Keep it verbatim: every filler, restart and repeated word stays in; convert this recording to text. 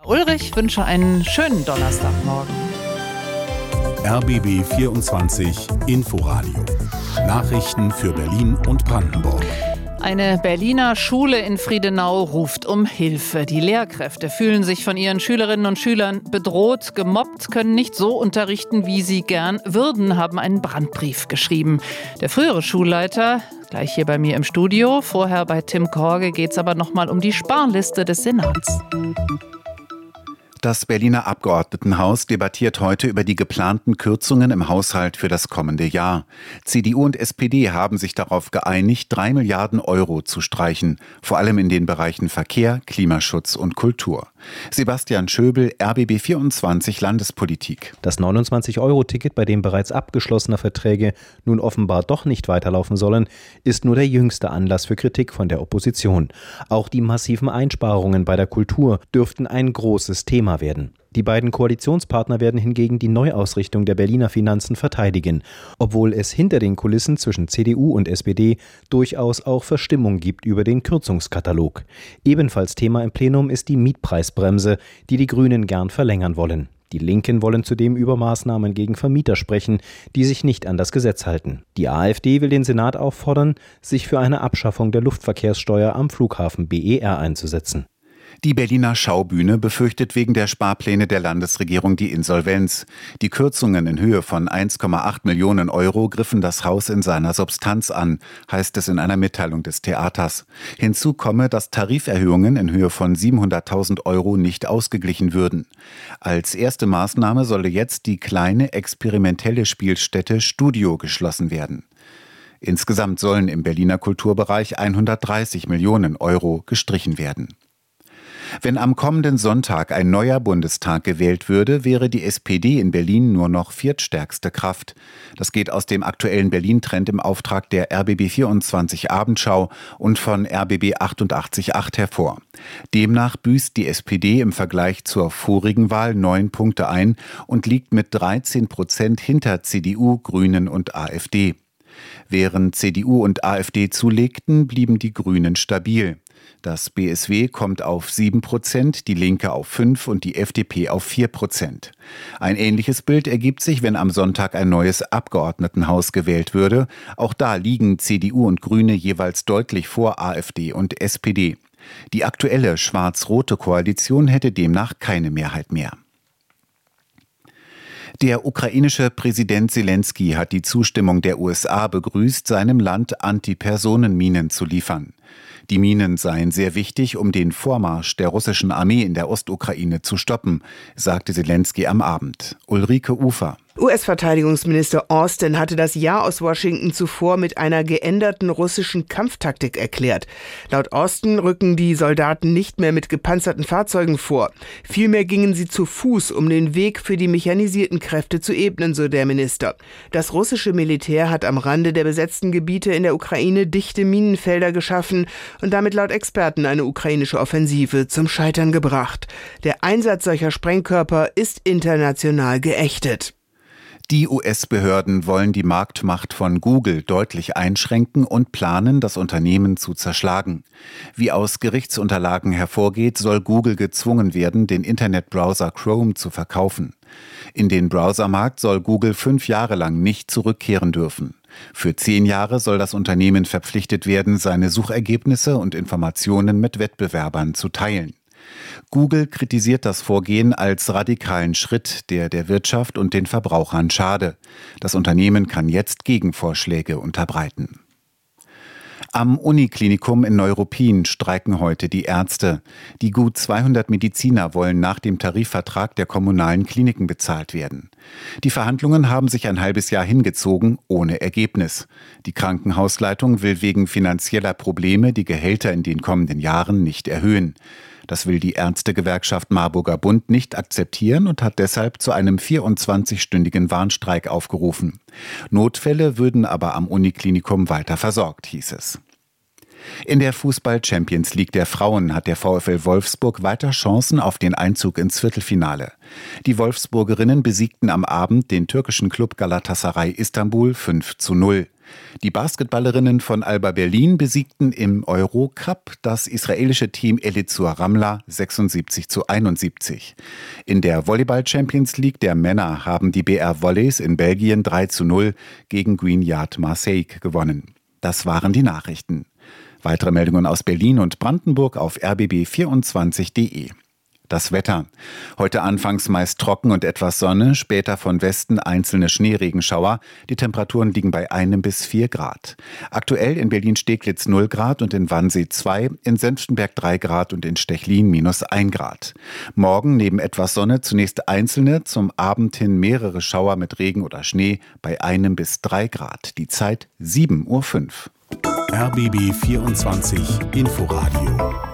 Ulrich wünsche einen schönen Donnerstagmorgen. R B B vierundzwanzig Inforadio. Nachrichten für Berlin und Brandenburg. Eine Berliner Schule in Friedenau ruft um Hilfe. Die Lehrkräfte fühlen sich von ihren Schülerinnen und Schülern bedroht, gemobbt, können nicht so unterrichten, wie sie gern würden, haben einen Brandbrief geschrieben. Der frühere Schulleiter, gleich hier bei mir im Studio, vorher bei Tim Korge, geht es aber nochmal um die Sparliste des Senats. Das Berliner Abgeordnetenhaus debattiert heute über die geplanten Kürzungen im Haushalt für das kommende Jahr. C D U und S P D haben sich darauf geeinigt, drei Milliarden Euro zu streichen, vor allem in den Bereichen Verkehr, Klimaschutz und Kultur. Sebastian Schöbel, R B B vierundzwanzig Landespolitik. Das neunundzwanzig-Euro-Ticket, bei dem bereits abgeschlossene Verträge nun offenbar doch nicht weiterlaufen sollen, ist nur der jüngste Anlass für Kritik von der Opposition. Auch die massiven Einsparungen bei der Kultur dürften ein großes Thema werden. Die beiden Koalitionspartner werden hingegen die Neuausrichtung der Berliner Finanzen verteidigen, obwohl es hinter den Kulissen zwischen C D U und S P D durchaus auch Verstimmung gibt über den Kürzungskatalog. Ebenfalls Thema im Plenum ist die Mietpreisbremse, die die Grünen gern verlängern wollen. Die Linken wollen zudem über Maßnahmen gegen Vermieter sprechen, die sich nicht an das Gesetz halten. Die AfD will den Senat auffordern, sich für eine Abschaffung der Luftverkehrssteuer am Flughafen B E R einzusetzen. Die Berliner Schaubühne befürchtet wegen der Sparpläne der Landesregierung die Insolvenz. Die Kürzungen in Höhe von eins Komma acht Millionen Euro griffen das Haus in seiner Substanz an, heißt es in einer Mitteilung des Theaters. Hinzu komme, dass Tariferhöhungen in Höhe von siebenhunderttausend Euro nicht ausgeglichen würden. Als erste Maßnahme solle jetzt die kleine experimentelle Spielstätte Studio geschlossen werden. Insgesamt sollen im Berliner Kulturbereich hundertdreißig Millionen Euro gestrichen werden. Wenn am kommenden Sonntag ein neuer Bundestag gewählt würde, wäre die S P D in Berlin nur noch viertstärkste Kraft. Das geht aus dem aktuellen Berlin-Trend im Auftrag der R B B vierundzwanzig Abendschau und von R B B achtundachtzig Komma acht hervor. Demnach büßt die S P D im Vergleich zur vorigen Wahl neun Punkte ein und liegt mit dreizehn Prozent hinter C D U, Grünen und AfD. Während C D U und AfD zulegten, blieben die Grünen stabil. Das B S W kommt auf sieben Prozent, die Linke auf fünf und die F D P auf vier Prozent. Ein ähnliches Bild ergibt sich, wenn am Sonntag ein neues Abgeordnetenhaus gewählt würde. Auch da liegen C D U und Grüne jeweils deutlich vor AfD und S P D. Die aktuelle schwarz-rote Koalition hätte demnach keine Mehrheit mehr. Der ukrainische Präsident Selenskyj hat die Zustimmung der U S A begrüßt, seinem Land Antipersonenminen zu liefern. Die Minen seien sehr wichtig, um den Vormarsch der russischen Armee in der Ostukraine zu stoppen, sagte Selenskyj am Abend. Ulrike Ufer. U S-Verteidigungsminister Austin hatte das Ja aus Washington zuvor mit einer geänderten russischen Kampftaktik erklärt. Laut Austin rücken die Soldaten nicht mehr mit gepanzerten Fahrzeugen vor. Vielmehr gingen sie zu Fuß, um den Weg für die mechanisierten Kräfte zu ebnen, so der Minister. Das russische Militär hat am Rande der besetzten Gebiete in der Ukraine dichte Minenfelder geschaffen und damit laut Experten eine ukrainische Offensive zum Scheitern gebracht. Der Einsatz solcher Sprengkörper ist international geächtet. Die U S-Behörden wollen die Marktmacht von Google deutlich einschränken und planen, das Unternehmen zu zerschlagen. Wie aus Gerichtsunterlagen hervorgeht, soll Google gezwungen werden, den Internetbrowser Chrome zu verkaufen. In den Browsermarkt soll Google fünf Jahre lang nicht zurückkehren dürfen. Für zehn Jahre soll das Unternehmen verpflichtet werden, seine Suchergebnisse und Informationen mit Wettbewerbern zu teilen. Google kritisiert das Vorgehen als radikalen Schritt, der der Wirtschaft und den Verbrauchern schade. Das Unternehmen kann jetzt Gegenvorschläge unterbreiten. Am Uniklinikum in Neuruppin streiken heute die Ärzte. Die gut zweihundert Mediziner wollen nach dem Tarifvertrag der kommunalen Kliniken bezahlt werden. Die Verhandlungen haben sich ein halbes Jahr hingezogen, ohne Ergebnis. Die Krankenhausleitung will wegen finanzieller Probleme die Gehälter in den kommenden Jahren nicht erhöhen. Das will die Ärztegewerkschaft Marburger Bund nicht akzeptieren und hat deshalb zu einem vierundzwanzigstündigen Warnstreik aufgerufen. Notfälle würden aber am Uniklinikum weiter versorgt, hieß es. In der Fußball-Champions League der Frauen hat der VfL Wolfsburg weiter Chancen auf den Einzug ins Viertelfinale. Die Wolfsburgerinnen besiegten am Abend den türkischen Klub Galatasaray Istanbul fünf zu null. Die Basketballerinnen von Alba Berlin besiegten im Eurocup das israelische Team Elitzour Ramla sechsundsiebzig zu einundsiebzig. In der Volleyball Champions League der Männer haben die B R Volleys in Belgien drei zu null gegen Green Yard Marseille gewonnen. Das waren die Nachrichten. Weitere Meldungen aus Berlin und Brandenburg auf r b b vierundzwanzig punkt de. Das Wetter. Heute anfangs meist trocken und etwas Sonne, später von Westen einzelne Schneeregenschauer. Die Temperaturen liegen bei einem bis vier Grad. Aktuell in Berlin-Steglitz null Grad und in Wannsee zwei, in Senftenberg drei Grad und in Stechlin minus ein Grad. Morgen neben etwas Sonne zunächst einzelne, zum Abend hin mehrere Schauer mit Regen oder Schnee bei einem bis drei Grad. Die Zeit sieben Uhr fünf. R B B vierundzwanzig Inforadio